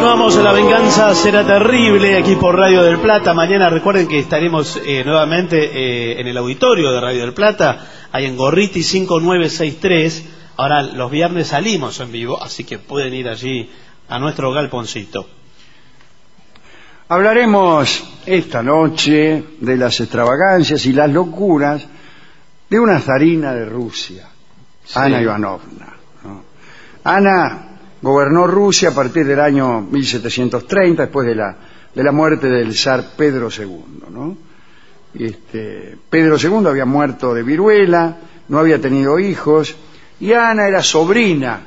Continuamos en La Venganza Será Terrible, aquí por Radio del Plata. Mañana recuerden que estaremos nuevamente en el auditorio de Radio del Plata, ahí en Gorriti 5963. Ahora los viernes salimos en vivo, así que pueden ir allí a nuestro galponcito. Hablaremos esta noche de las extravagancias y las locuras de una zarina de Rusia, sí. Ana Ivanovna, ¿no? Ana gobernó Rusia a partir del año 1730, después de la muerte del zar Pedro II, ¿no? Pedro II había muerto de viruela, no había tenido hijos, y Ana era sobrina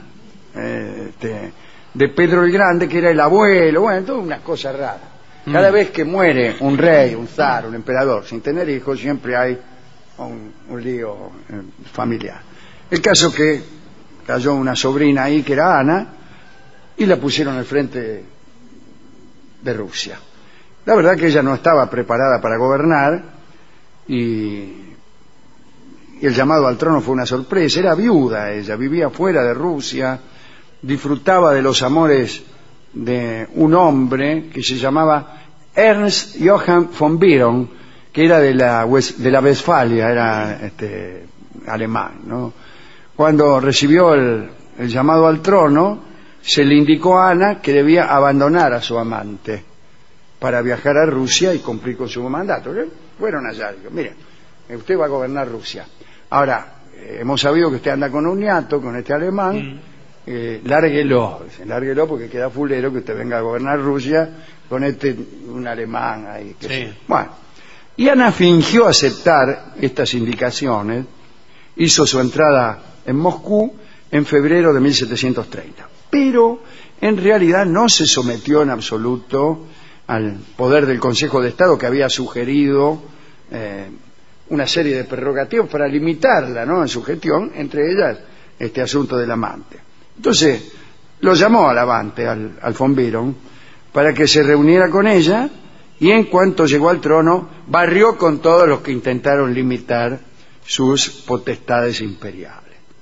de Pedro el Grande, que era el abuelo, bueno, toda una cosa rara. Cada vez que muere un rey, un zar, un emperador sin tener hijos, siempre hay un lío familiar. El caso que cayó una sobrina ahí que era Ana y la pusieron al frente de Rusia. La verdad que ella no estaba preparada para gobernar y el llamado al trono fue una sorpresa. Era viuda ella, vivía fuera de Rusia, disfrutaba de los amores de un hombre que se llamaba Ernst Johann von Biron, que era de la Westfalia, era alemán, ¿no? Cuando recibió el llamado al trono, se le indicó a Ana que debía abandonar a su amante para viajar a Rusia y cumplir con su mandato. Fueron allá, digo, mire, usted va a gobernar Rusia. Ahora, hemos sabido que usted anda con un niato, con este alemán, lárguelo porque queda fulero que usted venga a gobernar Rusia con un alemán ahí. Sí. Bueno, y Ana fingió aceptar estas indicaciones, hizo su entrada en Moscú en febrero de 1730, pero en realidad no se sometió en absoluto al poder del Consejo de Estado, que había sugerido una serie de prerrogativas para limitarla, ¿no?, en su gestión, entre ellas este asunto del amante. Entonces lo llamó al amante, al von Biron, para que se reuniera con ella, y en cuanto llegó al trono barrió con todos los que intentaron limitar sus potestades imperiales.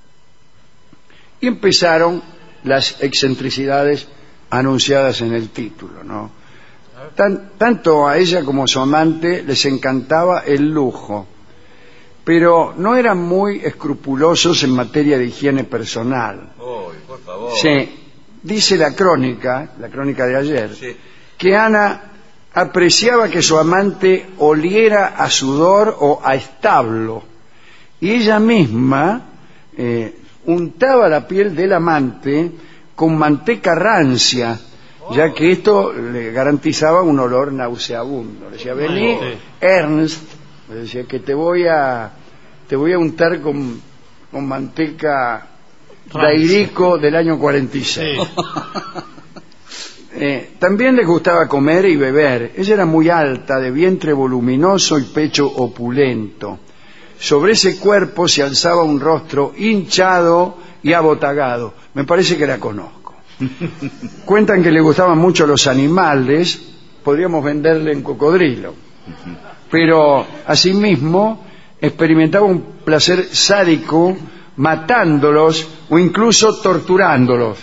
Y empezaron las excentricidades anunciadas en el título, ¿no? Tanto a ella como a su amante les encantaba el lujo, pero no eran muy escrupulosos en materia de higiene personal. Por favor. Sí, dice la crónica de ayer, sí, que Ana apreciaba que su amante oliera a sudor o a establo, y ella misma untaba la piel del amante con manteca rancia, ya que esto le garantizaba un olor nauseabundo. Le decía, vení, Ernst, le decía que te voy a untar con manteca Dairico del año 46. Sí. También les gustaba comer y beber. Ella era muy alta, de vientre voluminoso y pecho opulento. Sobre ese cuerpo se alzaba un rostro hinchado y abotagado. Me parece que la conozco. Cuentan que le gustaban mucho los animales. Podríamos venderle en cocodrilo. Pero asimismo experimentaba un placer sádico matándolos o incluso torturándolos.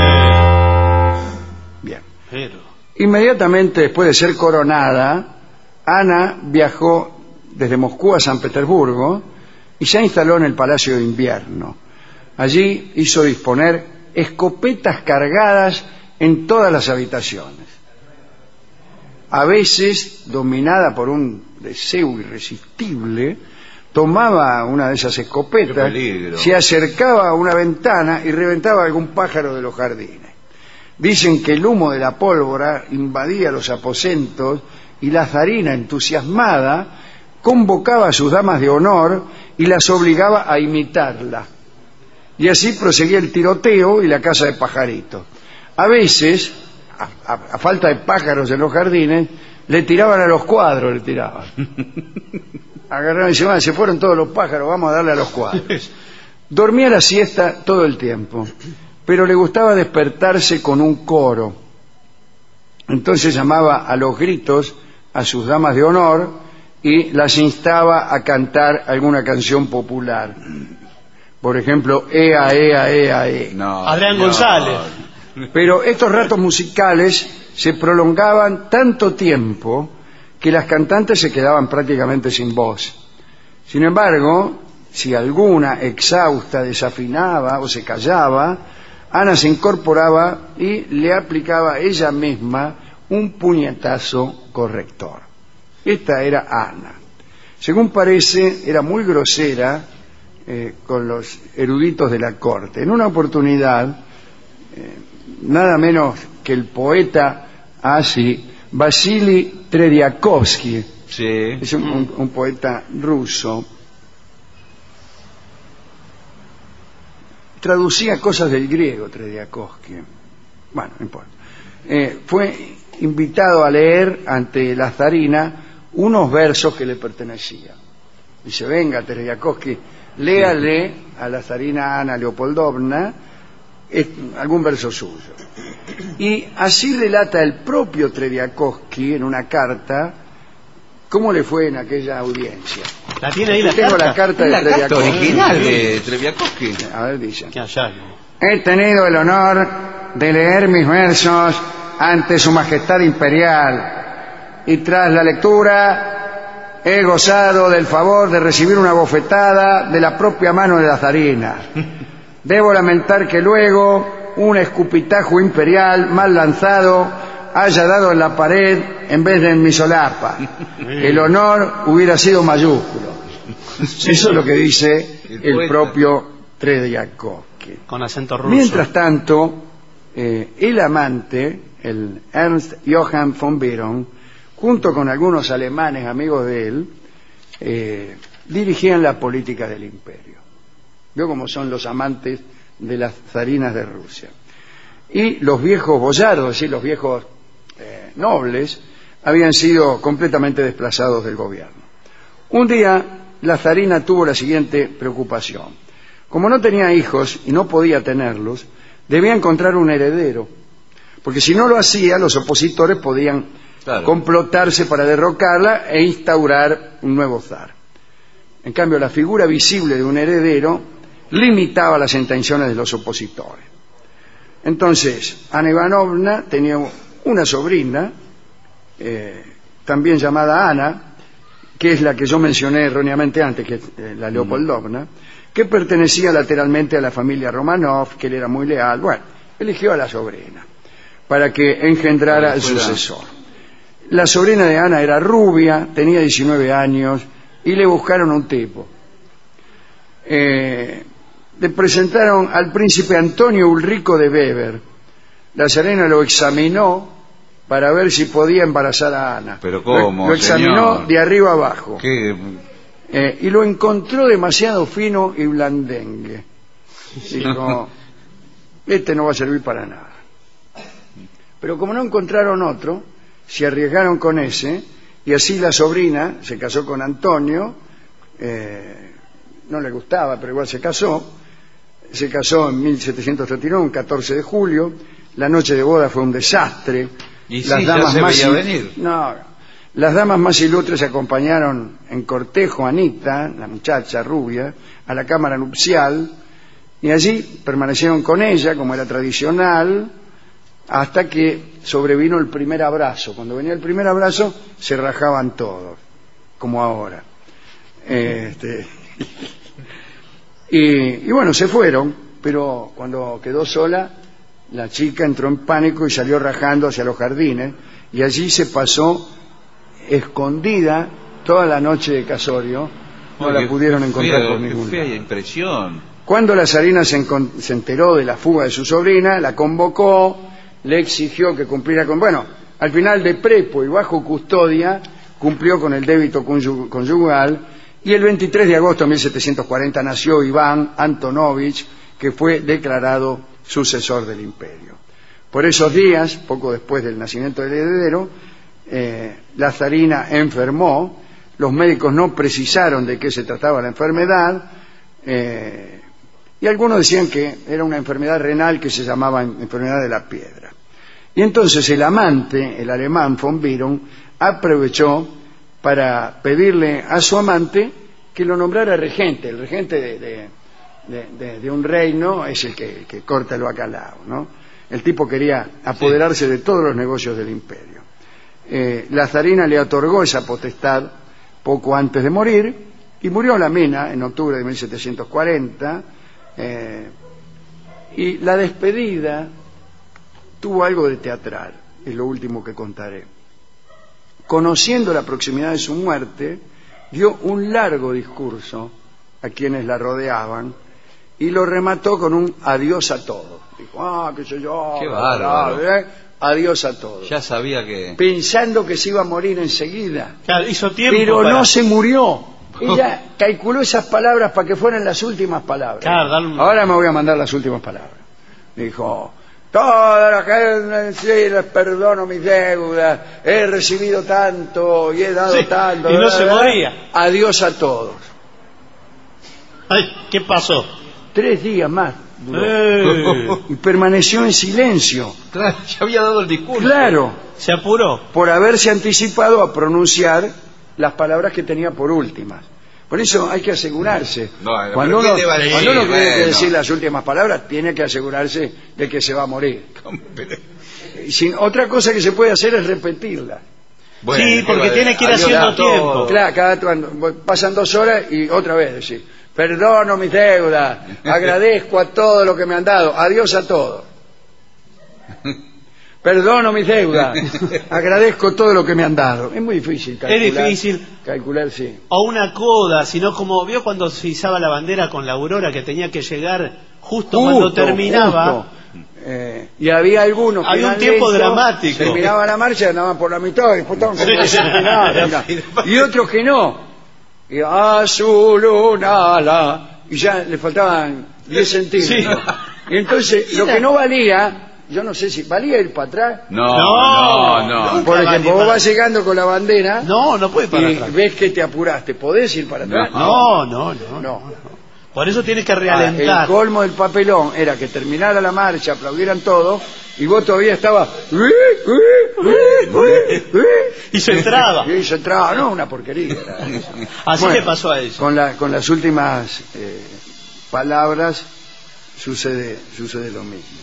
Bien. Inmediatamente después de ser coronada, Ana viajó desde Moscú a San Petersburgo y se instaló en el Palacio de Invierno. Allí hizo disponer escopetas cargadas en todas las habitaciones. A veces, dominada por un deseo irresistible, tomaba una de esas escopetas, se acercaba a una ventana y reventaba algún pájaro de los jardines. Dicen que el humo de la pólvora invadía los aposentos y la zarina, entusiasmada, convocaba a sus damas de honor y las obligaba a imitarla. Y así proseguía el tiroteo y la caza de pajaritos. A veces, a falta de pájaros en los jardines, le tiraban a los cuadros, agarraron y decían, se fueron todos los pájaros, vamos a darle a los cuadros. Dormía la siesta todo el tiempo, pero le gustaba despertarse con un coro. Entonces llamaba a los gritos a sus damas de honor y las instaba a cantar alguna canción popular. Por ejemplo, Ea, Ea, Ea, Ea. Adrián González. Pero estos ratos musicales se prolongaban tanto tiempo que las cantantes se quedaban prácticamente sin voz. Sin embargo, si alguna exhausta desafinaba o se callaba, Ana se incorporaba y le aplicaba ella misma un puñetazo corrector. Esta era Ana. Según parece, era muy grosera con los eruditos de la corte. En una oportunidad, nada menos que el poeta Vasily Trediakovsky, Sí. es un poeta ruso, traducía cosas del griego, Trediakovsky. Bueno, no importa. Fue invitado a leer ante la zarina unos versos que le pertenecían. Dice: venga, Trediakovsky, léale a la zarina Ana Leopoldovna algún verso suyo. Y así relata el propio Trediakovsky en una carta cómo le fue en aquella audiencia. ¿La tiene ahí la Tengo carta? la carta de La carta Trediakovsky. original de Treviakovsky. A ver, dice: Qué hallazgo. he tenido el honor de leer mis versos ante su majestad imperial y tras la lectura he gozado del favor de recibir una bofetada de la propia mano de la zarina. Debo lamentar que luego un escupitajo imperial mal lanzado haya dado en la pared en vez de en mi solapa. El honor hubiera sido mayúsculo. Eso es lo que dice el propio Trediakovsky. Con acento ruso. Mientras tanto, el amante, el Ernst Johann von Biron, junto con algunos alemanes amigos de él, dirigían la política del imperio. Vio cómo son los amantes de las zarinas de Rusia. Y los viejos boyardos, es decir, los viejos nobles, habían sido completamente desplazados del gobierno. Un día, la zarina tuvo la siguiente preocupación. Como no tenía hijos y no podía tenerlos, debía encontrar un heredero, porque si no lo hacía, los opositores podían complotarse para derrocarla e instaurar un nuevo zar. En cambio, la figura visible de un heredero limitaba las intenciones de los opositores. Entonces, Ana Ivanovna tenía una sobrina, también llamada Ana, que es la que yo mencioné erróneamente antes, que es la Leopoldovna, que pertenecía lateralmente a la familia Romanov, que él era muy leal. Bueno, eligió a la sobrina para que engendrara al sucesor. La sobrina de Ana era rubia, tenía 19 años, y le buscaron un tipo. Le presentaron al príncipe Antonio Ulrico de Weber. La zarina lo examinó para ver si podía embarazar a Ana. ¿Pero cómo, lo examinó señor? de arriba abajo. ¿Qué? Y lo encontró demasiado fino y blandengue. Dijo: este no va a servir para nada. Pero como no encontraron otro, se arriesgaron con ese, y así la sobrina se casó con Antonio. No le gustaba, pero igual se casó. Se casó en 1739, un 14 de julio. La noche de boda fue un desastre. Y las damas ya se veía venir. No, las damas más ilustres acompañaron en cortejo a Anita, la muchacha rubia, a la cámara nupcial, y allí permanecieron con ella, como era tradicional, hasta que sobrevino el primer abrazo. Cuando venía el primer abrazo, se rajaban todos, como ahora. Y bueno, se fueron, pero cuando quedó sola, la chica entró en pánico y salió rajando hacia los jardines, y allí se pasó escondida toda la noche de casorio. No la pudieron encontrar por ningún lado. Qué fea impresión. Cuando la zarina se enteró de la fuga de su sobrina, la convocó, le exigió que cumpliera con... Bueno, al final, de prepo y bajo custodia, cumplió con el débito conyugal, y el 23 de agosto de 1740 nació Iván Antonovich, que fue declarado sucesor del imperio. Por esos días, poco después del nacimiento del heredero, la zarina enfermó. Los médicos no precisaron de qué se trataba la enfermedad, y algunos decían que era una enfermedad renal que se llamaba enfermedad de la piedra. Y entonces el amante, el alemán von Biron, aprovechó para pedirle a su amante que lo nombrara regente. El regente de un reino es el que corta el bacalao, ¿no? El tipo quería apoderarse de todos los negocios del imperio. La zarina le otorgó esa potestad poco antes de morir, y murió la mina en octubre de 1740, y la despedida tuvo algo de teatral, es lo último que contaré. Conociendo la proximidad de su muerte, dio un largo discurso a quienes la rodeaban y lo remató con un adiós a todos. Dijo, qué sé yo, qué bárbaro. Adiós a todos. Ya sabía que... Pensando que se iba a morir enseguida. Claro, hizo tiempo. Pero no se murió. Ella calculó esas palabras para que fueran las últimas palabras. Claro, ahora me voy a mandar las últimas palabras. Dijo, toda la gente, sí, les perdono mis deudas, he recibido tanto y he dado tanto. Y no se moría. Adiós a todos. Ay, ¿qué pasó? 3 días más duró. Y permaneció en silencio. Claro, ya había dado el discurso. Claro. Se apuró. Por haberse anticipado a pronunciar las palabras que tenía por últimas. Por eso hay que asegurarse. Cuando uno quiere decir las últimas palabras, tiene que asegurarse de que se va a morir. Otra cosa que se puede hacer es repetirla. Bueno, sí, porque tiene que ir haciendo tiempo. Claro, pasan 2 horas y otra vez decir, perdono mis deudas, agradezco a todo lo que me han dado, adiós a todo. Perdono mis deudas, agradezco todo lo que me han dado. Es muy difícil calcular. Es difícil calcular, sí. O una coda, sino como vio cuando se izaba la bandera con la aurora, que tenía que llegar justo cuando terminaba. Y había algunos que había un tiempo dramático. Terminaba la marcha, andaban por la mitad y después estaban y otros que no. Y azul una ala, y ya le faltaban 10 centímetros. Sí. Y entonces lo que no valía, yo no sé si valía ir para atrás. No. Por ejemplo, vos vas llegando con la bandera. No puedes para atrás. Y ves que te apuraste, ¿podés ir para atrás? No. Por eso tienes que realentar. El colmo del papelón era que terminara la marcha, aplaudieran todos, y vos todavía estabas. Y se entraba. Y se entraba, no, una porquería. Así le pasó a eso. Con las últimas palabras sucede lo mismo.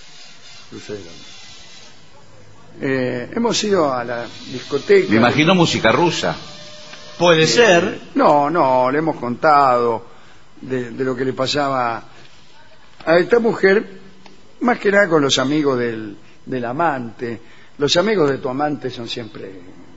Hemos ido a la discoteca. Me imagino música rusa. Puede ser. No, le hemos contado de lo que le pasaba a esta mujer, más que nada con los amigos del amante. Los amigos de tu amante son siempre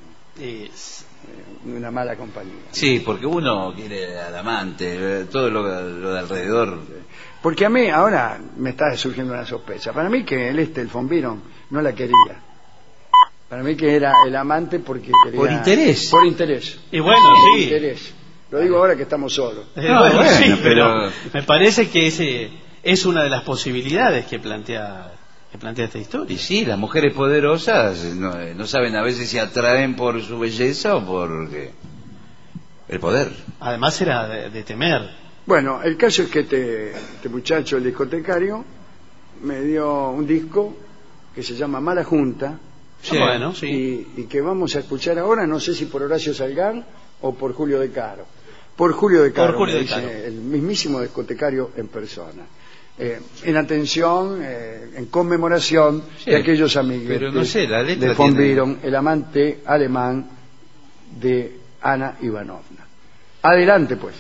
una mala compañía. Sí, porque uno quiere al amante, todo lo de alrededor. Porque a mí ahora me está surgiendo una sospecha. Para mí que el von Biron no la quería. Para mí que era el amante porque quería... ¿Por interés? Por interés. Y bueno, sí. Interés. Lo digo ahora que estamos solos. Sí, pero me parece que ese es una de las posibilidades que plantea esta historia. Y sí, las mujeres poderosas no saben a veces si atraen por su belleza o por el poder. Además era de temer. Bueno, el caso es que este muchacho, el discotecario, me dio un disco que se llama Mala Junta. Sí. Bueno, sí. Y que vamos a escuchar ahora, no sé si por Horacio Salgán o por Julio De Caro. Por Julio De Caro, el mismísimo discotecario en persona. En atención, en conmemoración de aquellos amigos. Pero no sé, la letra de von Biron, el amante alemán de Ana Ivanovna. Adelante, pues.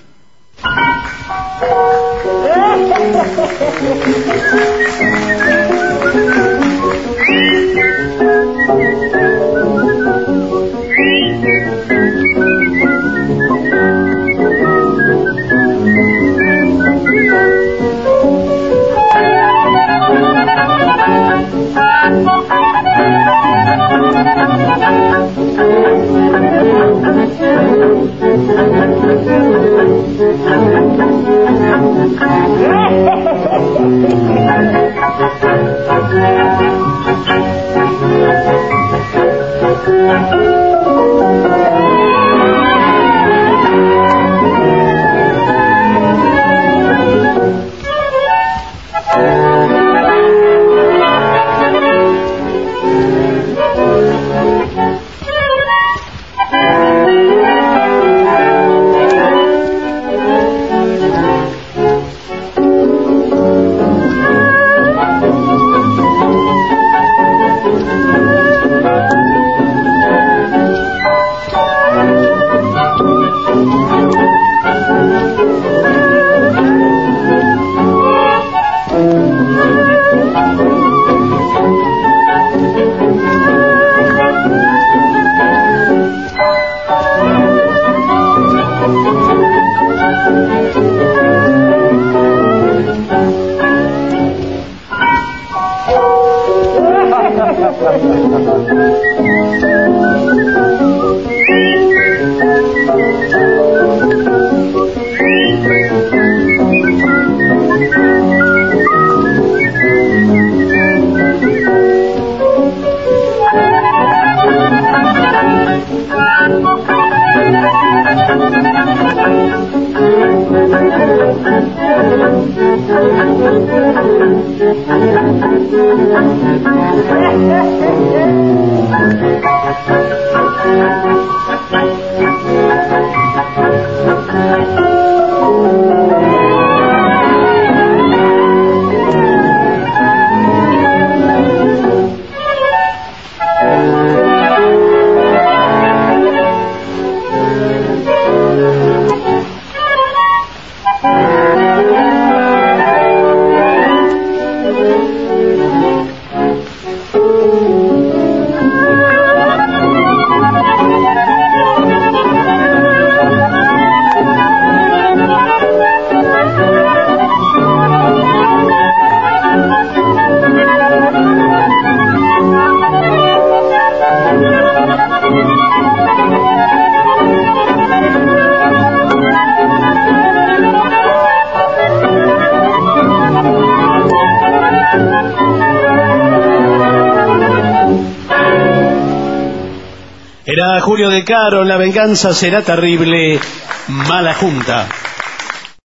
Era Julio De Caro, La venganza será terrible, Mala Junta.